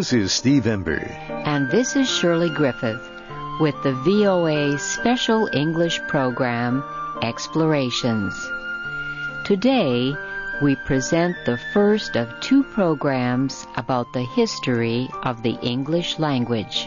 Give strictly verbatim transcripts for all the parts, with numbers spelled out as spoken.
This is Steve Ember. And this is Shirley Griffith with the V O A Special English Program, Explorations. Today, we present the first of two programs about the history of the English language.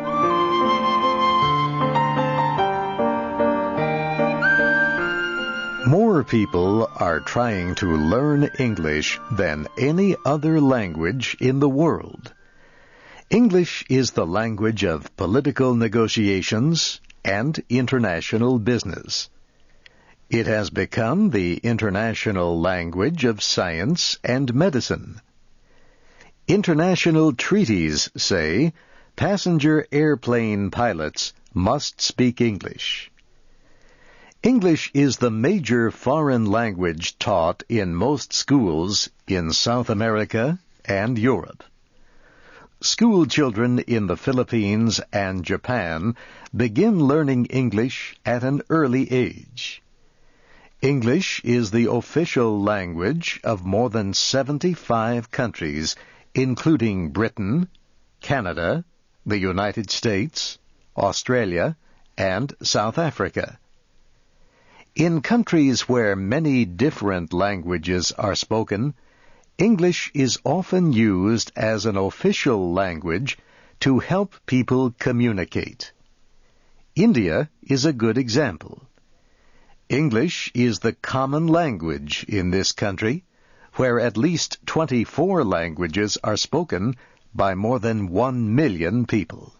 More people are trying to learn English than any other language in the world. English is the language of political negotiations and international business. It has become the international language of science and medicine. International treaties say passenger airplane pilots must speak English. English is the major foreign language taught in most schools in South America and Europe. School children in the Philippines and Japan begin learning English at an early age. English is the official language of more than seventy-five countries, including Britain, Canada, the United States, Australia, and South Africa. In countries where many different languages are spoken, English is often used as an official language to help people communicate. India is a good example. English is the common language in this country, where at least twenty-four languages are spoken by more than one million people.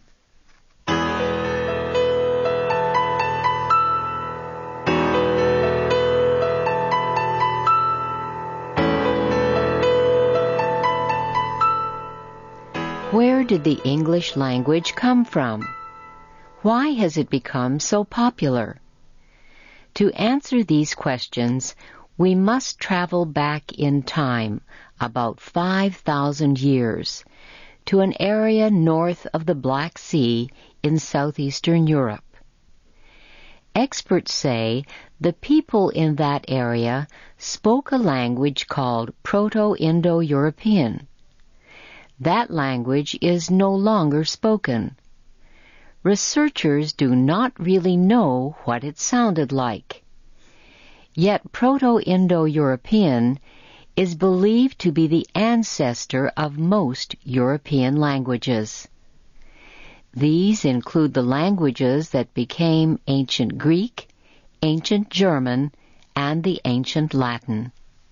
Where did the English language come from? Why has it become so popular? To answer these questions, we must travel back in time about five thousand years to an area north of the Black Sea in southeastern Europe. Experts say the people in that area spoke a language called Proto-Indo-European. That language is no longer spoken. Researchers do not really know what it sounded like. Yet Proto-Indo-European is believed to be the ancestor of most European languages. These include the languages that became Ancient Greek, Ancient German, and the Ancient Latin.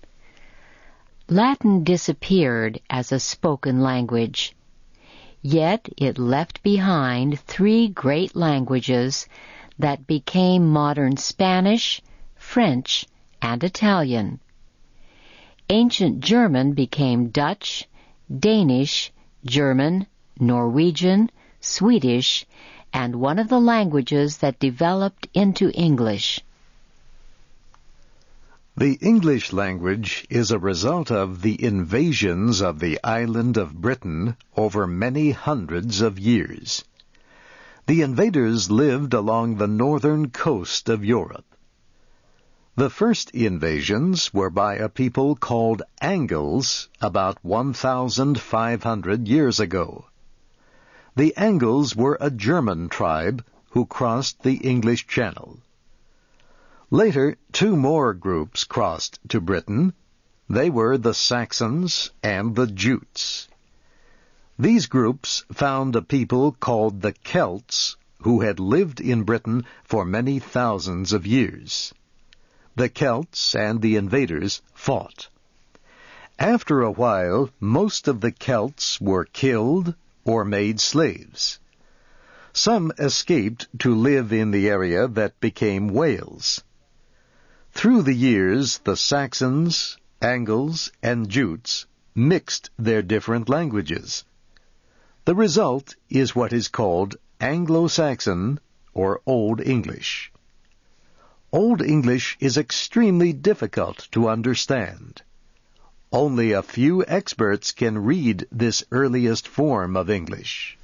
Latin disappeared as a spoken language, yet it left behind three great languages that became modern Spanish, French, and Italian. Ancient German became Dutch, Danish, German, Norwegian, Swedish, and one of the languages that developed into English. The English language is a result of the invasions of the island of Britain over many hundreds of years. The invaders lived along the northern coast of Europe. The first invasions were by a people called Angles about one thousand five hundred years ago. The Angles were a German tribe who crossed the English Channel. Later, two more groups crossed to Britain. They were the Saxons and the Jutes. These groups found a people called the Celts who had lived in Britain for many thousands of years. The Celts and the invaders fought. After a while, most of the Celts were killed or made slaves. Some escaped to live in the area that became Wales. Through the years, the Saxons, Angles, and Jutes mixed their different languages. The result is what is called Anglo-Saxon or Old English. Old English is extremely difficult to understand. Only a few experts can read this earliest form of English.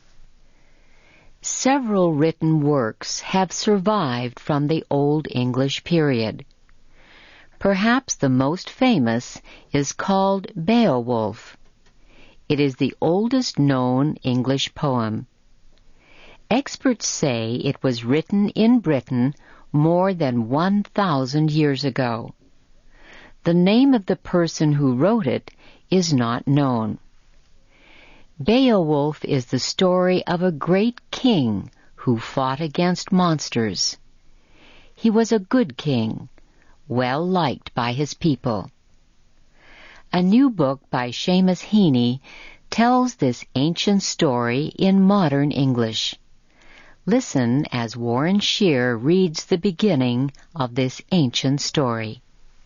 Several written works have survived from the Old English period. Perhaps the most famous is called Beowulf. It is the oldest known English poem. Experts say it was written in Britain more than one thousand years ago. The name of the person who wrote it is not known. Beowulf is the story of a great king who fought against monsters. He was a good king, well liked by his people. A new book by Seamus Heaney tells this ancient story in modern English. Listen as Warren Shear reads the beginning of this ancient story.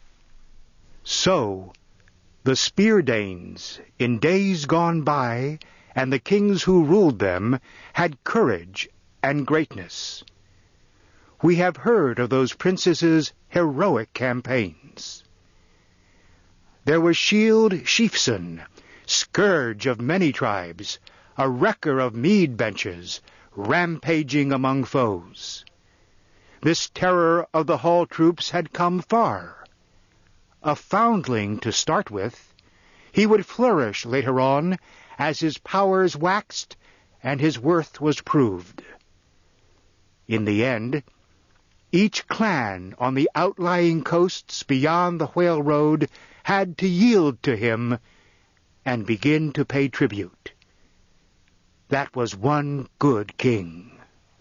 So, the Spear Danes, in days gone by, and the kings who ruled them, had courage and greatness. We have heard of those princesses' heroic campaigns. There was Shield Sheafson, scourge of many tribes, a wrecker of mead benches, rampaging among foes. This terror of the hall troops had come far. A foundling to start with, he would flourish later on as his powers waxed and his worth was proved. In the end, each clan on the outlying coasts beyond the Whale Road had to yield to him and begin to pay tribute. That was one good king.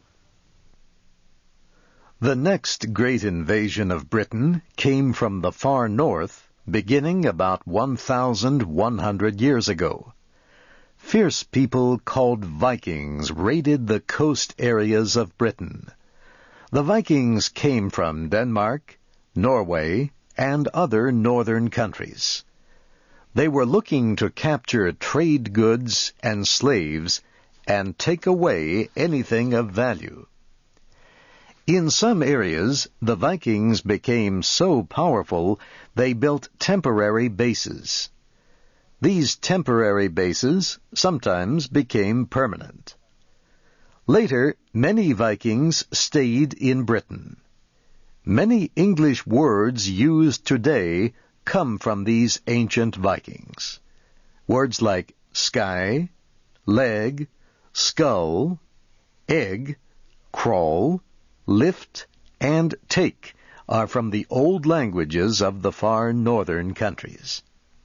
The next great invasion of Britain came from the far north, beginning about one thousand one hundred years ago. Fierce people called Vikings raided the coast areas of Britain. The Vikings came from Denmark, Norway, and other northern countries. They were looking to capture trade goods and slaves and take away anything of value. In some areas, the Vikings became so powerful they built temporary bases. These temporary bases sometimes became permanent. Later, many Vikings stayed in Britain. Many English words used today come from these ancient Vikings. Words like sky, leg, skull, egg, crawl, lift, and take are from the old languages of the far northern countries.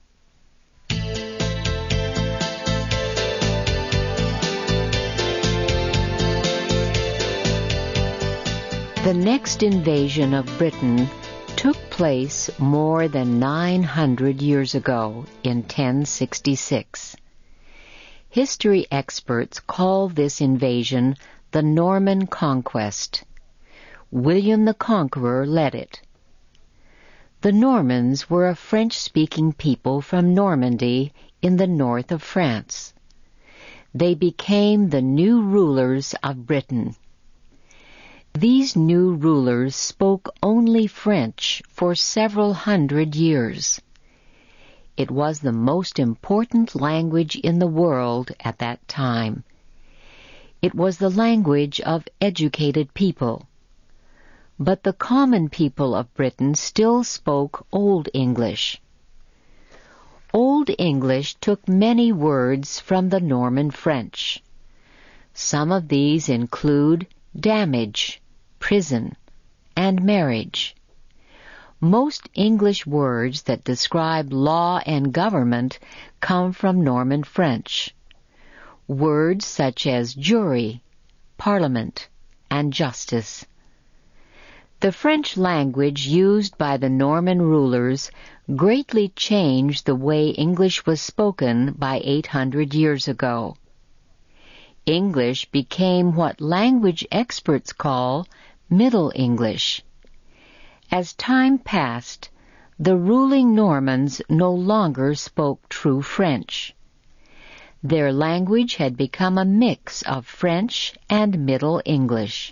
The next invasion of Britain took place more than nine hundred years ago in ten sixty-six. History experts call this invasion the Norman Conquest. William the Conqueror led it. The Normans were a French-speaking people from Normandy in the north of France. They became the new rulers of Britain. These new rulers spoke only French for several hundred years. It was the most important language in the world at that time. It was the language of educated people. But the common people of Britain still spoke Old English. Old English took many words from the Norman French. Some of these include damage, prison, and marriage. Most English words that describe law and government come from Norman French. Words such as jury, parliament, and justice. The French language used by the Norman rulers greatly changed the way English was spoken by eight hundred years ago. English became what language experts call Middle English. As time passed, the ruling Normans no longer spoke true French. Their language had become a mix of French and Middle English.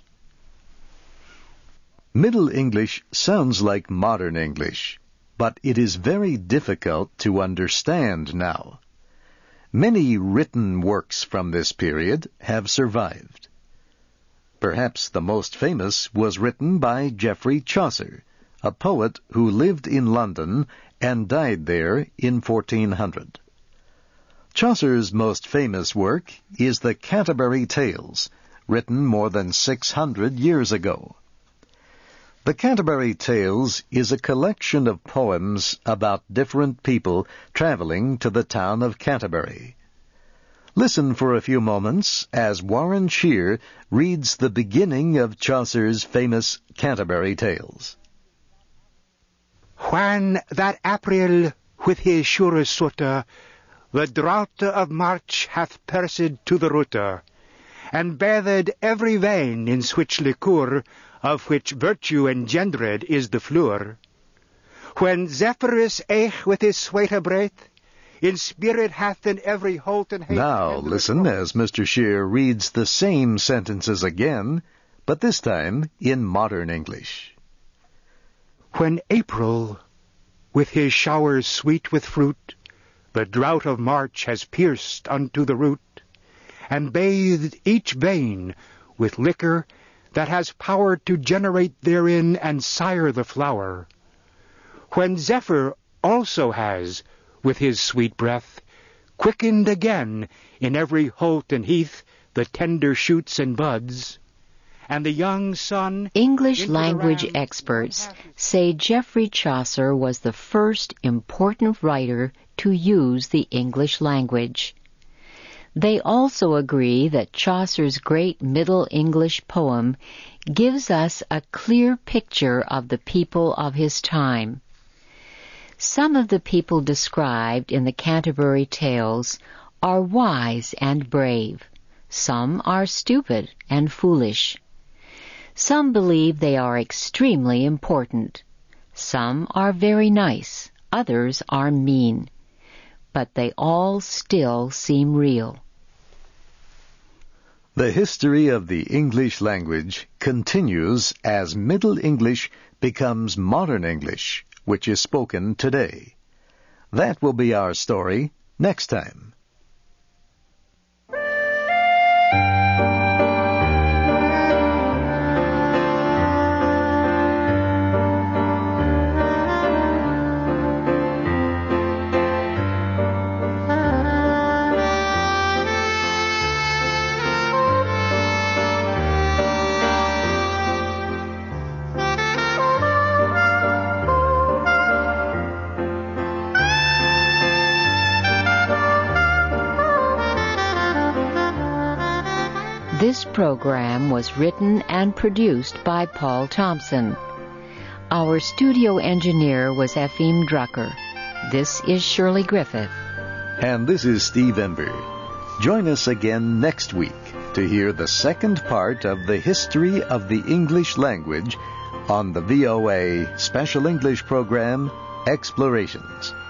Middle English sounds like modern English, but it is very difficult to understand now. Many written works from this period have survived. Perhaps the most famous was written by Geoffrey Chaucer, a poet who lived in London and died there in fourteen hundred. Chaucer's most famous work is the Canterbury Tales, written more than six hundred years ago. The Canterbury Tales is a collection of poems about different people traveling to the town of Canterbury. Listen for a few moments as Warren Shear reads the beginning of Chaucer's famous Canterbury Tales. When that April with his sure suitor the drought of March hath pierced to the rooter, and bathed every vein in switch liquor, of which virtue engendered is the flour. When Zephyrus eke with his sweeter breath, in spirit hath in every holt and haith. Now listen as Mister Shear reads the same sentences again, but this time in modern English. When April, with his showers sweet with fruit, the drought of March has pierced unto the root, and bathed each vein with liquor that has power to generate therein and sire the flower. When Zephyr also has, with his sweet breath, quickened again in every holt and heath the tender shoots and buds, and the young sun... English language experts say Geoffrey Chaucer was the first important writer to use the English language. They also agree that Chaucer's great Middle English poem gives us a clear picture of the people of his time. Some of the people described in the Canterbury Tales are wise and brave. Some are stupid and foolish. Some believe they are extremely important. Some are very nice. Others are mean. But they all still seem real. The history of the English language continues as Middle English becomes Modern English, which is spoken today. That will be our story next time. This program was written and produced by Paul Thompson. Our studio engineer was Efim Drucker. This is Shirley Griffith. And this is Steve Ember. Join us again next week to hear the second part of the history of the English language on the V O A Special English program, Explorations.